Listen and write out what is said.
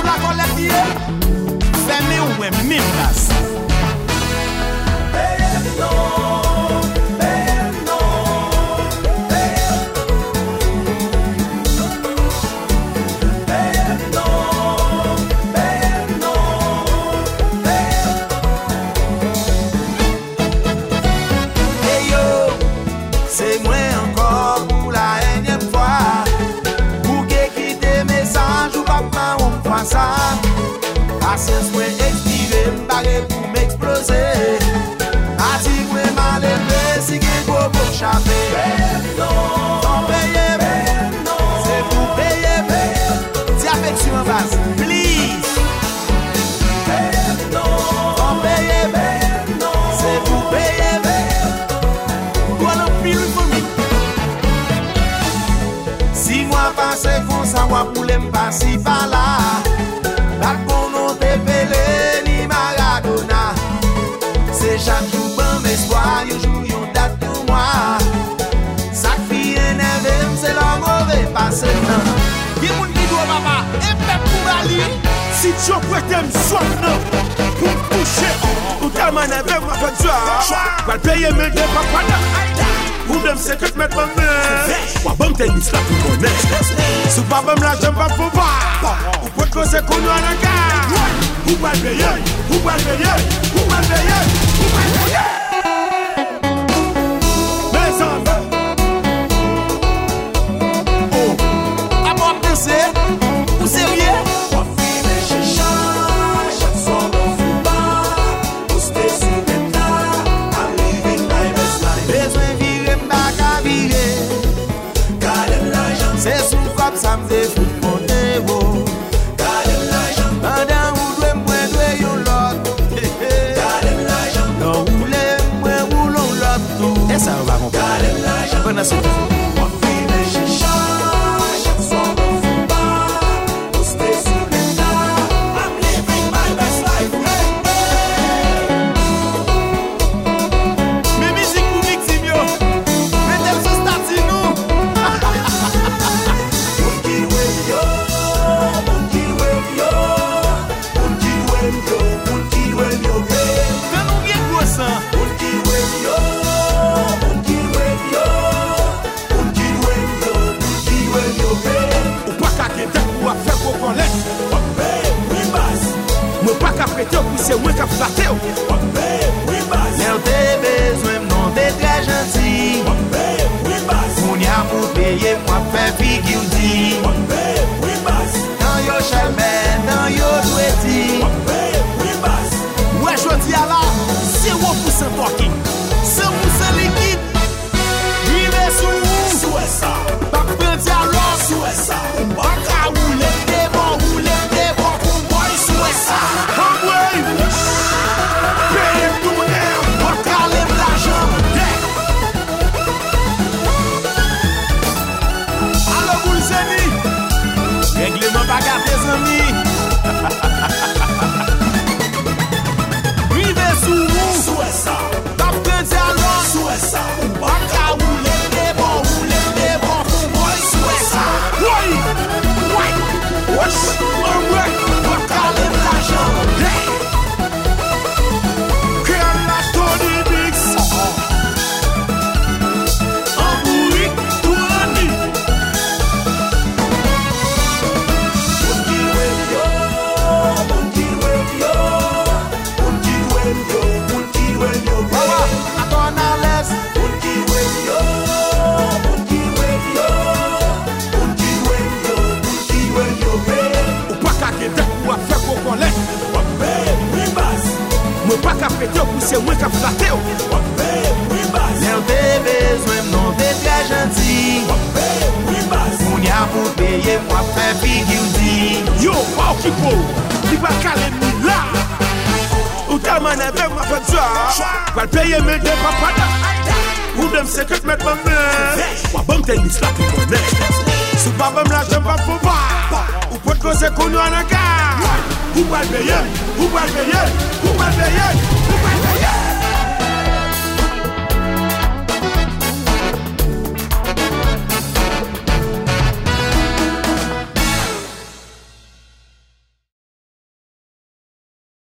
la collecte. Fermez ou même place. Patience mwen expire, m'bare pou m'explose. Ati mwen mal élevé, si gen go pou chapé. T'en paye, c'est pour payer. Ti affection en base, please. T'en paye, c'est pour payer. Toi non pile pour moi. Si moi passe comme ça, moi pour les m'passer par là. Chaque jour, bon espoir, un jour, une date pour moi. Chaque fille énervée, c'est leur mauvais passé. Il y a des gens qui doivent papa, et même pour aller. Si tu prêtes, me soigne, pour me toucher. Ou ta main avec moi, comme ça. Pour le payer, mais je ne pas. Ou même 50 mètres de main. Ou bon tennis là pour mon nez. Si papa me lâche, je ne vais pas pouvoir. Ou peut causer qu'on a un gars. Ou va le payer, ou va le payer, ou va le payer. Mes enfants, oh, à moi penser, vous sérieux? Moi filme chez chaque soir dans le bar, pour se soumettre, I'm living my best life. Besoin de vivre, m'pas qu'à vivre. Garder l'argent, c'est sous comme ça me fait foutre mon névo. Garder l'argent, pendant où doit m'ouer yon lot. Et ça va mon père. Bonne assez. Moi filme chez chaque soir dans le bar, pour se soumettre, I'm living my best life. Mes musiques pour victime yo, mettez ce statut nous. Monkey wave yo, monkey wave yo, monkey wave yo, monkey wave yo. Quand nous bien gros ça, monkey wave yo. Mwen pa ka prete ou pou se mwen ka flate ou. Lè ou te bezwen non te tre janti. Moun ya pou peye mwen fe figil di. Nan yo chalmen, nan yo dweti. Wè jodi ala, 0% talking, 100% liquide. Rive sou esa, pa prenti alo sou esa. Baka oule de bon, kon boy sou esa. Paye tout now, baka lèm l'argent. Allo boule zeni, règlement baga tes amis. Rive sou esa, pa prenti alo sou esa. Baka oule de bon, kon boy sou esa. Wesh, alright, baka lèm l'argent. Kèl la Tony Bix, Ambourik, Tourani. Monkey wave yo, monkey wave yo, monkey wave yo, monkey wave yo. Wawa, attends à l'aise. Monkey wave yo, monkey wave yo, monkey wave yo, monkey wave yo. Ou pas qu'à guetter ou à faire qu'on connaît. Mwen pa ka prete ou pou se mwen ka flate ou. Lè ou te bezwen non te tre janti. Moun ya pou peye mwen fe figil di. Yo, pa ou ki pou, li ba kale mi la. Ou ta man eve mwen fe dwa, pal peye men de papada. Ou dem 50 mètres de main. Ou bon tennis la pou konnen. Sou pa bam la jem pa pou ba. Ou pot cause qu'on a un gars. Ou va le payer, ou va le payer, ou va le payer, ou va le payer.